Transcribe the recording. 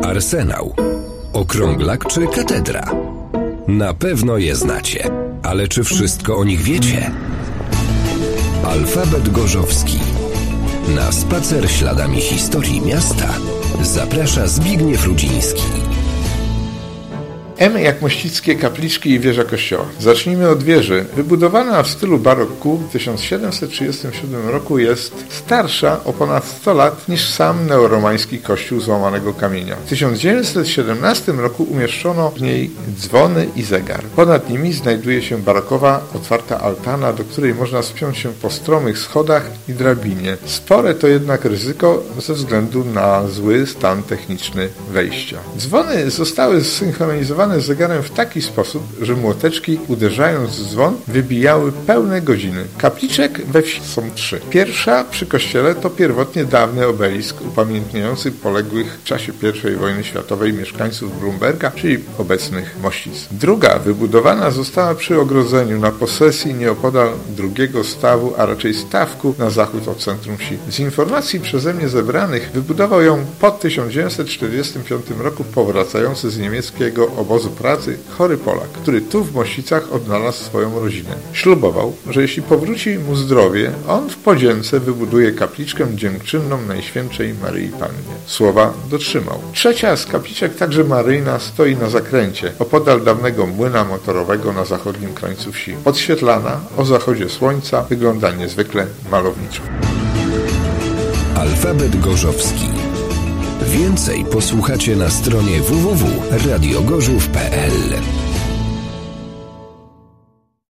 Arsenał, okrąglak czy katedra? Na pewno je znacie, ale czy wszystko o nich wiecie? Alfabet Gorzowski. Na spacer śladami historii miasta zaprasza Zbigniew Rudziński. M jak Mościckie, kapliczki i wieża kościoła. Zacznijmy od wieży. Wybudowana w stylu baroku w 1737 roku jest starsza o ponad 100 lat niż sam neoromański kościół z łamanego kamienia. W 1917 roku umieszczono w niej dzwony i zegar. Ponad nimi znajduje się barokowa, otwarta altana, do której można wspiąć się po stromych schodach i drabinie. Spore to jednak ryzyko ze względu na zły stan techniczny wejścia. Dzwony zostały zsynchronizowane z zegarem w taki sposób, że młoteczki, uderzając w dzwon, wybijały pełne godziny. Kapliczek we wsi są 3. Pierwsza przy kościele to pierwotnie dawny obelisk upamiętniający poległych w czasie I wojny światowej mieszkańców Blumberga, czyli obecnych Mościc. Druga wybudowana została przy ogrodzeniu na posesji nieopodal drugiego stawu, a raczej stawku na zachód od centrum wsi. Z informacji przeze mnie zebranych wybudował ją po 1945 roku powracający z niemieckiego obozu pracy chory Polak, który tu w Mościcach odnalazł swoją rodzinę. Ślubował, że jeśli powróci mu zdrowie, on w podzięce wybuduje kapliczkę dziękczynną Najświętszej Maryi Pannie. Słowa dotrzymał. Trzecia z kapliczek, także maryjna, stoi na zakręcie, opodal dawnego młyna motorowego na zachodnim krańcu wsi. Podświetlana o zachodzie słońca, wygląda niezwykle malowniczo. Alfabet Gorzowski. Więcej posłuchacie na stronie www.radiogorzów.pl.